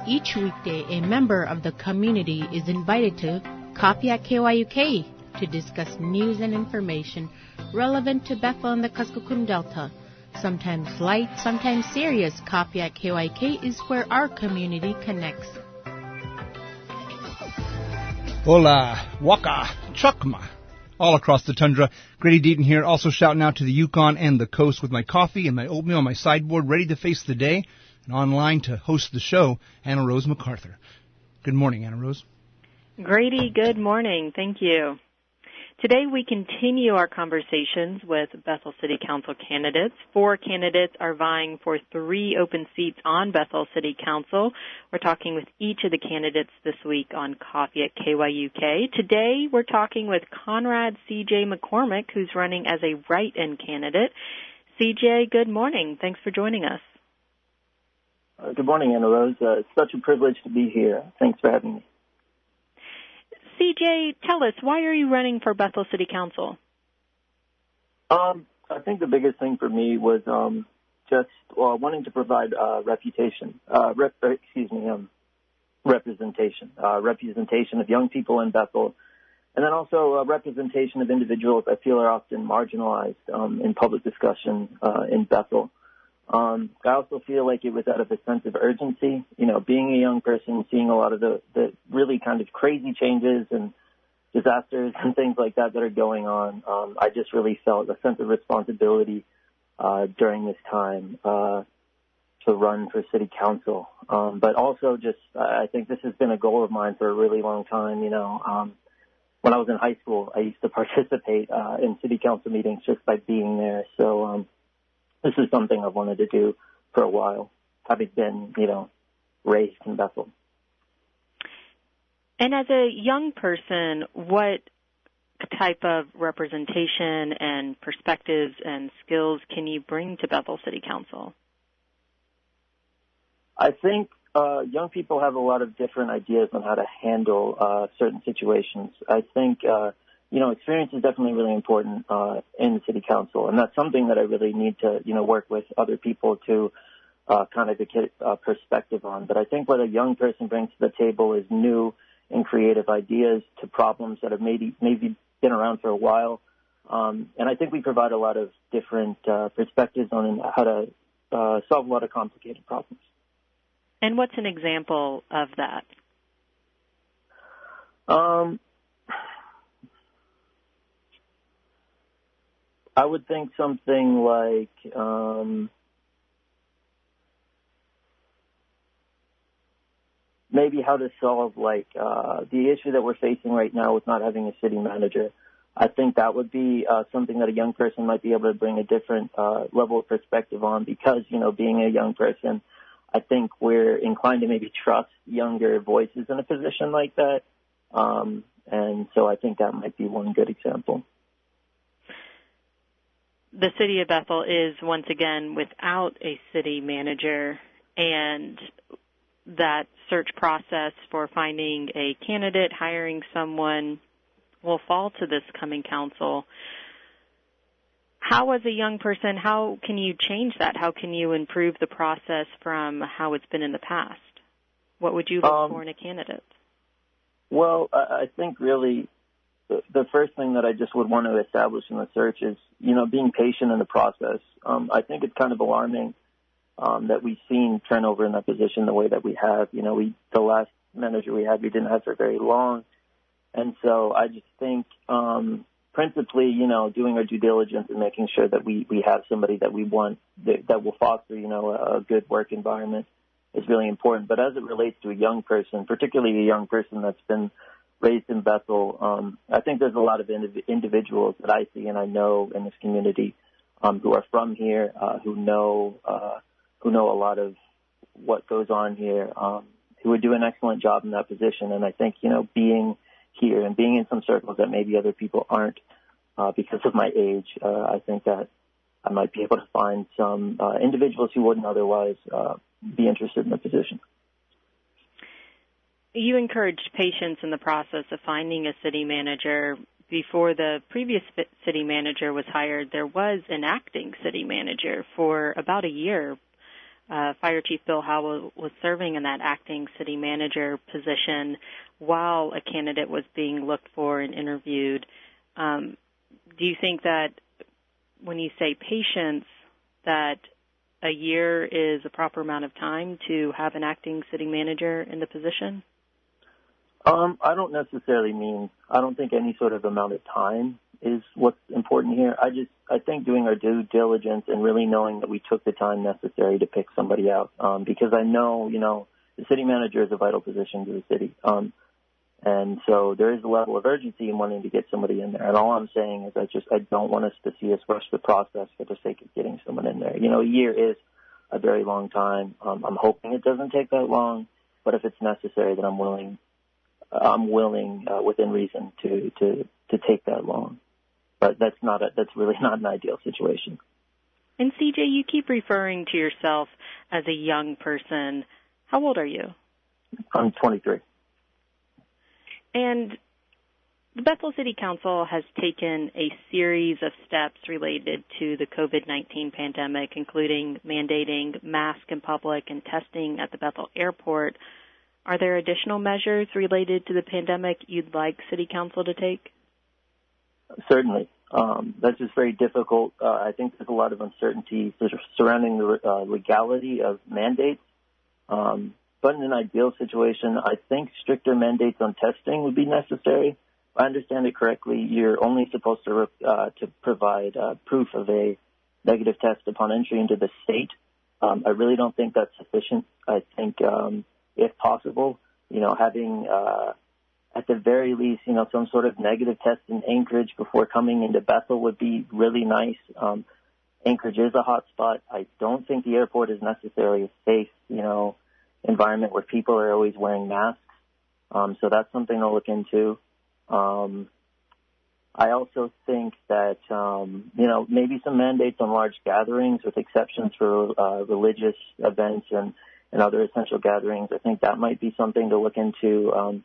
Each weekday, a member of the community is invited to Coffee at KYUK to discuss news and information relevant to Bethel and the Kuskokwim Delta. Sometimes light, sometimes serious, Coffee at KYUK is where our community connects. Hola, Waka, Chukma. All across the tundra, Grady Deaton here, also shouting out to the Yukon and the coast with my coffee and my oatmeal on my sideboard, ready to face the day, and online to host the show, Anna Rose MacArthur. Good morning, Anna Rose. Grady, good morning. Thank you. Today we continue our conversations with Bethel City Council candidates. 4 candidates are vying for 3 open seats on Bethel City Council. We're talking with each of the candidates this week on Coffee at KYUK. Today we're talking with Conrad C.J. McCormick, who's running as a write-in candidate. C.J., good morning. Thanks for joining us. Good morning, Anna Rose. It's such a privilege to be here. Thanks for having me. CJ, tell us, why are you running for Bethel City Council? I think the biggest thing for me was just wanting to provide representation of young people in Bethel, and then also representation of individuals I feel are often marginalized in public discussion in Bethel. I also feel like it was out of a sense of urgency, being a young person, seeing a lot of the really kind of crazy changes and disasters and things like that are going on. I just really felt a sense of responsibility during this time to run for city council. But also just, I think this has been a goal of mine for a really long time. When I was in high school, I used to participate in city council meetings just by being there. So, this is something I've wanted to do for a while, having been, raised in Bethel. And as a young person, what type of representation and perspectives and skills can you bring to Bethel City Council? I think young people have a lot of different ideas on how to handle certain situations. I think experience is definitely really important in the city council, and that's something that I really need to, work with other people to kind of get perspective on. But I think what a young person brings to the table is new and creative ideas to problems that have maybe been around for a while. And I think we provide a lot of different perspectives on how to solve a lot of complicated problems. And what's an example of that? I would think something like maybe how to solve the issue that we're facing right now with not having a city manager. I think that would be something that a young person might be able to bring a different level of perspective on because, being a young person, I think we're inclined to maybe trust younger voices in a position like that. And so I think that might be one good example. The city of Bethel is, once again, without a city manager, and that search process for finding a candidate, hiring someone, will fall to this coming council. How, as a young person, how can you change that? How can you improve the process from how it's been in the past? What would you look for in a candidate? Well, I think really the first thing that I just would want to establish in the search is, being patient in the process. I think it's kind of alarming that we've seen turnover in that position the way that we have. The last manager we had, we didn't have for very long. And so I just think principally, doing our due diligence and making sure that we have somebody that we want that will foster, a good work environment is really important. But as it relates to a young person, particularly a young person that's been raised in Bethel, I think there's a lot of individuals that I see and I know in this community who are from here, who know a lot of what goes on here, who would do an excellent job in that position. And I think, being here and being in some circles that maybe other people aren't because of my age, I think that I might be able to find some individuals who wouldn't otherwise be interested in the position. You encouraged patience in the process of finding a city manager. Before the previous city manager was hired, there was an acting city manager for about a year. Fire Chief Bill Howell was serving in that acting city manager position while a candidate was being looked for and interviewed. Do you think that when you say patience, that a year is a proper amount of time to have an acting city manager in the position? I don't necessarily mean, I don't think any sort of amount of time is what's important here. I think doing our due diligence and really knowing that we took the time necessary to pick somebody out, because I know, the city manager is a vital position to the city. And so there is a level of urgency in wanting to get somebody in there. And all I'm saying is I don't want us to see us rush the process for the sake of getting someone in there. A year is a very long time. I'm hoping it doesn't take that long, but if it's necessary, then I'm willing within reason to take that long. But that's really not an ideal situation. And CJ, you keep referring to yourself as a young person. How old are you? I'm 23. And the Bethel City Council has taken a series of steps related to the COVID-19 pandemic, including mandating masks in public and testing at the Bethel Airport. Are there additional measures related to the pandemic you'd like City Council to take? Certainly. That's just very difficult. I think there's a lot of uncertainty surrounding the legality of mandates. But in an ideal situation, I think stricter mandates on testing would be necessary. If I understand it correctly, you're only supposed to provide proof of a negative test upon entry into the state. I really don't think that's sufficient. I think, if possible, having at the very least, some sort of negative test in Anchorage before coming into Bethel would be really nice. Anchorage is a hot spot. I don't think the airport is necessarily a safe, environment where people are always wearing masks. So that's something to look into. I also think that, maybe some mandates on large gatherings with exceptions for religious events and other essential gatherings. I think that might be something to look into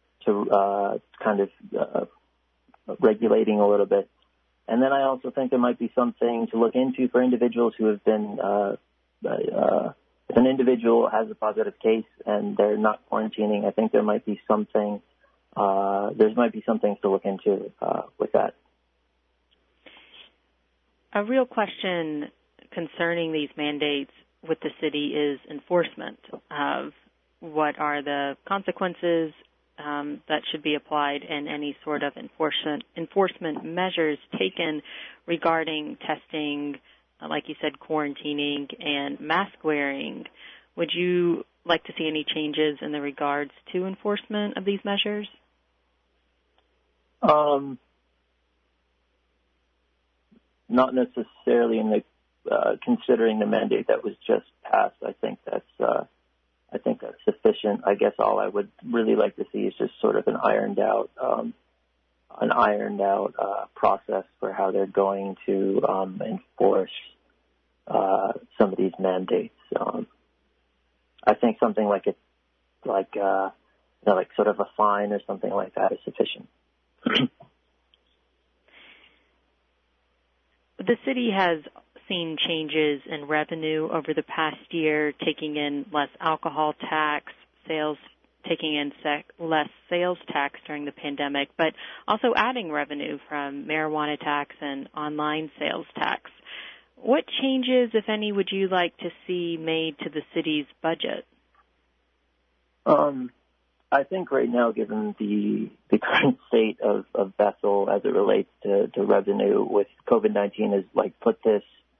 regulating a little bit. And then I also think there might be something to look into for individuals who have been, if an individual has a positive case and they're not quarantining, I think there might be something, might be some things to look into with that. A real question concerning these mandates with the city is enforcement of what are the consequences that should be applied and any sort of enforcement measures taken regarding testing, like you said, quarantining and mask wearing. Would you like to see any changes in the regards to enforcement of these measures? Not necessarily in the considering the mandate that was just passed. I think that's sufficient. I guess all I would really like to see is just sort of an ironed out process for how they're going to enforce some of these mandates. I think something like sort of a fine or something like that is sufficient. The city has seen changes in revenue over the past year, taking in less alcohol tax, taking in less sales tax during the pandemic, but also adding revenue from marijuana tax and online sales tax. What changes, if any, would you like to see made to the city's budget? I think right now, given the current state of Bethel as it relates to revenue with COVID-19, is like put the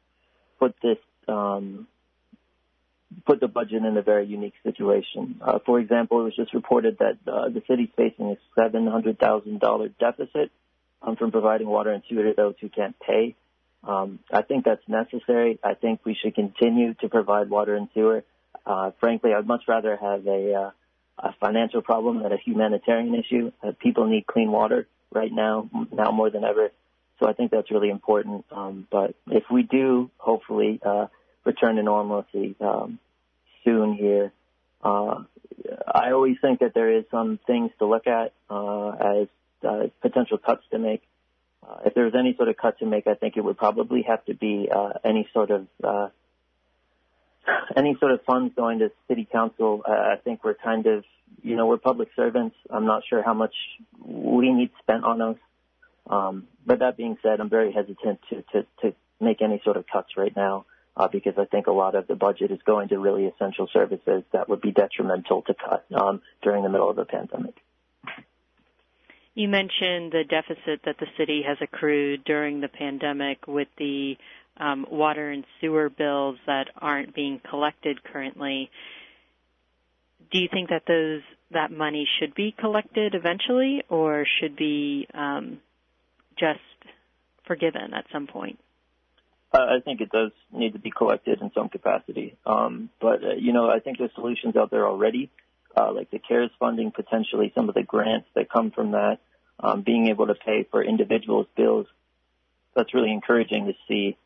budget in a very unique situation. For example, it was just reported that the city's facing a $700,000 deficit from providing water and sewer to those who can't pay. I think that's necessary. I think we should continue to provide water and sewer. Frankly, I'd much rather have a financial problem than a humanitarian issue. People need clean water right now more than ever. So I think that's really important. But if we do, hopefully, return to normalcy soon here, I always think that there is some things to look at as potential cuts to make. If there was any sort of cut to make, I think it would probably have to be any sort of any sort of funds going to city council, I think we're kind of, we're public servants. I'm not sure how much we need spent on us. But that being said, I'm very hesitant to make any sort of cuts right now because I think a lot of the budget is going to really essential services that would be detrimental to cut during the middle of a pandemic. You mentioned the deficit that the city has accrued during the pandemic with the water and sewer bills that aren't being collected currently. Do you think that that money should be collected eventually, or should be just forgiven at some point? I think it does need to be collected in some capacity. But I think there's solutions out there already, like the CARES funding, potentially some of the grants that come from that, being able to pay for individuals' bills. That's really encouraging to see.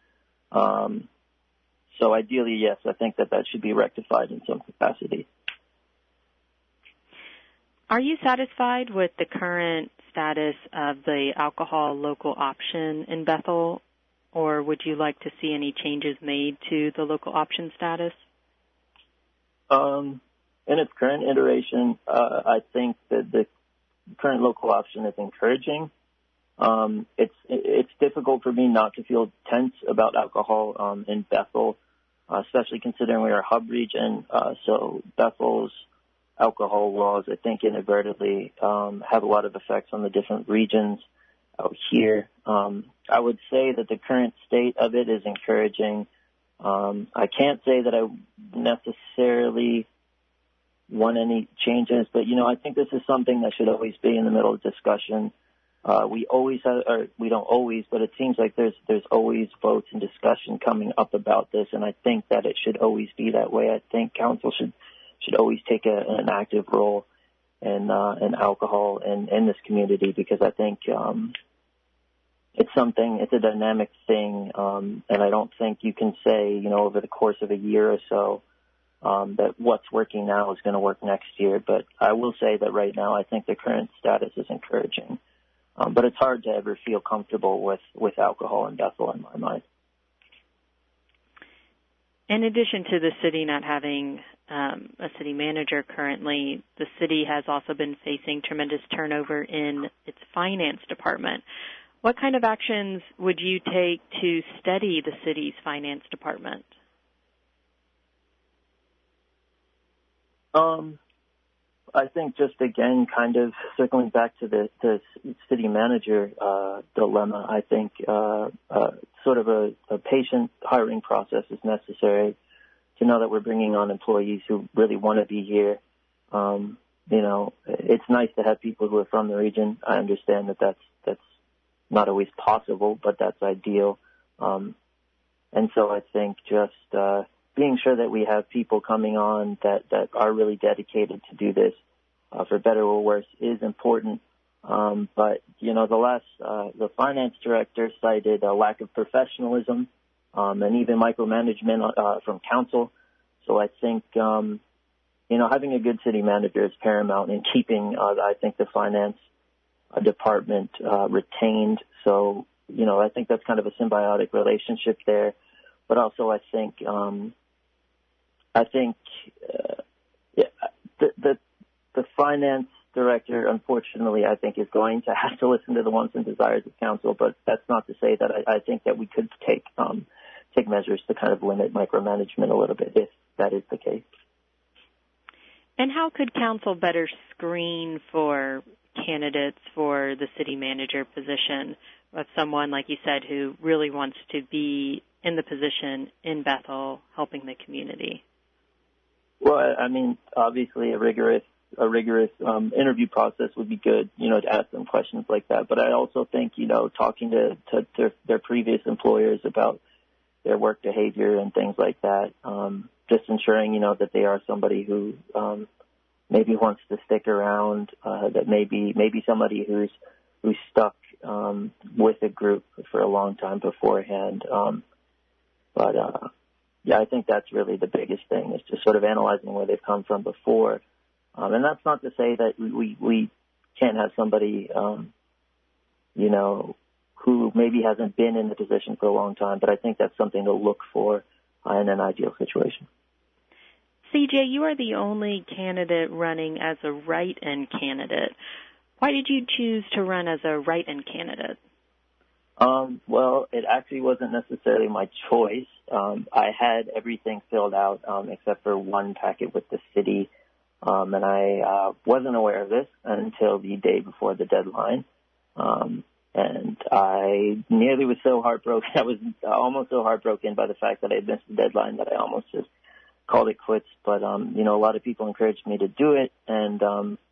So ideally, yes, I think that should be rectified in some capacity. Are you satisfied with the current status of the alcohol local option in Bethel, or would you like to see any changes made to the local option status? In its current iteration, I think that the current local option is encouraging. It's difficult for me not to feel tense about alcohol in Bethel, especially considering we are a hub region. So Bethel's alcohol laws, I think, inadvertently have a lot of effects on the different regions out here. I would say that the current state of it is encouraging. I can't say that I necessarily want any changes, but, I think this is something that should always be in the middle of discussion. We always have, or we don't always, but it seems like there's always votes and discussion coming up about this, and I think that it should always be that way. I think council should always take an active role in alcohol in this community, because I think it's a dynamic thing, and I don't think you can say, over the course of a year or so, that what's working now is going to work next year. But I will say that right now I think the current status is encouraging. But it's hard to ever feel comfortable with alcohol in Bethel in my mind. In addition to the city not having a city manager currently, the city has also been facing tremendous turnover in its finance department. What kind of actions would you take to steady the city's finance department? I think just, again, kind of circling back to the city manager dilemma, I think sort of a patient hiring process is necessary to know that we're bringing on employees who really want to be here. It's nice to have people who are from the region. I understand that that's not always possible, but that's ideal. And so I think just being sure that we have people coming on that are really dedicated to do this, for better or worse, is important. But, the finance director cited a lack of professionalism and even micromanagement from council. So I think, having a good city manager is paramount in keeping, I think, the finance department retained. So, I think that's kind of a symbiotic relationship there. But also I think the finance director, unfortunately, I think is going to have to listen to the wants and desires of council. But that's not to say that I think that we could take measures to kind of limit micromanagement a little bit if that is the case. And how could council better screen for candidates for the city manager position of someone, like you said, who really wants to be in the position in Bethel helping the community? Well, I mean, obviously a rigorous interview process would be good, to ask them questions like that. But I also think, talking to their previous employers about their work behavior and things like that, just ensuring, that they are somebody who maybe wants to stick around, that maybe somebody who's stuck with a group for a long time beforehand. I think that's really the biggest thing, is just sort of analyzing where they've come from before. And that's not to say that we can't have somebody, who maybe hasn't been in the position for a long time, but I think that's something to look for in an ideal situation. CJ, you are the only candidate running as a write-in candidate. Why did you choose to run as a write-in candidate? Well, it actually wasn't necessarily my choice. I had everything filled out except for one packet with the city, and I wasn't aware of this until the day before the deadline. And I nearly was so heartbroken. I was almost so heartbroken by the fact that I had missed the deadline that I almost just called it quits. But, a lot of people encouraged me to do it, and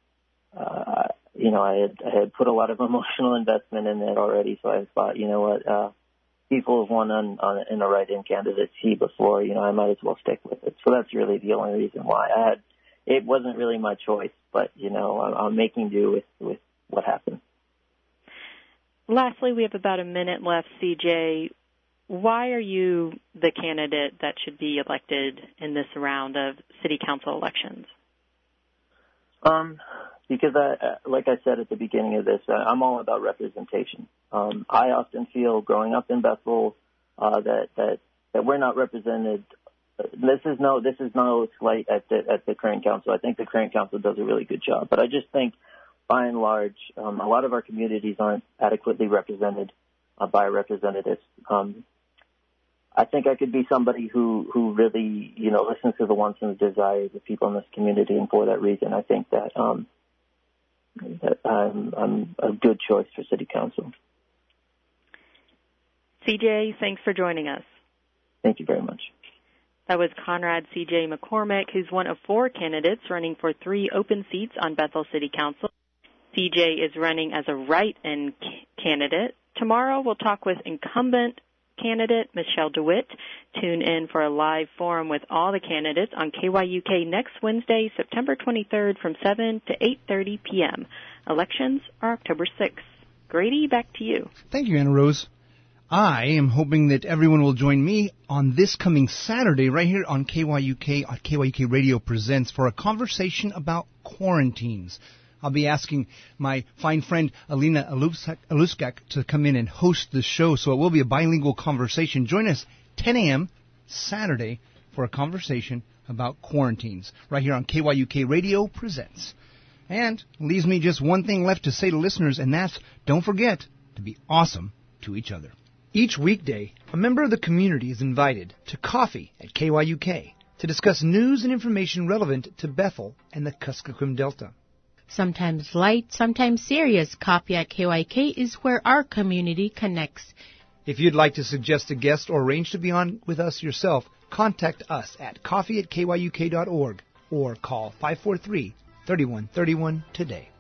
I had put a lot of emotional investment in it already, so I thought, people have won in a write-in candidacy before, I might as well stick with it. So that's really the only reason why. It wasn't really my choice, but, I'm making do with what happened. Lastly, we have about a minute left, CJ. Why are you the candidate that should be elected in this round of city council elections? Because, like I said at the beginning of this, I'm all about representation. I often feel, growing up in Bethel, that we're not represented. This is no slight at the current council. I think the current council does a really good job, but I just think, by and large, a lot of our communities aren't adequately represented by representatives. I think I could be somebody who really, listens to the wants and the desires of people in this community, and for that reason, I think that I'm a good choice for city council. CJ, thanks for joining us. Thank you very much. That was Conrad C.J. McCormick, who's one of 4 candidates running for 3 open seats on Bethel City Council. CJ is running as a write-in candidate. Tomorrow we'll talk with incumbent candidate Michelle DeWitt. Tune in for a live forum with all the candidates on KYUK next Wednesday, September 23rd from 7 to 8:30 p.m. Elections are October 6th. Grady, back to you. Thank you, Anna Rose. I am hoping that everyone will join me on this coming Saturday right here on KYUK, KYUK Radio Presents, for a conversation about quarantines. I'll be asking my fine friend Alina Aluskak to come in and host the show, so it will be a bilingual conversation. Join us 10 a.m. Saturday for a conversation about quarantines right here on KYUK Radio Presents. And it leaves me just one thing left to say to listeners, and that's, don't forget to be awesome to each other. Each weekday, a member of the community is invited to coffee at KYUK to discuss news and information relevant to Bethel and the Kuskokwim Delta. Sometimes light, sometimes serious, Coffee at KYUK is where our community connects. If you'd like to suggest a guest or arrange to be on with us yourself, contact us at coffee@kyuk.org or call 543-3131 today.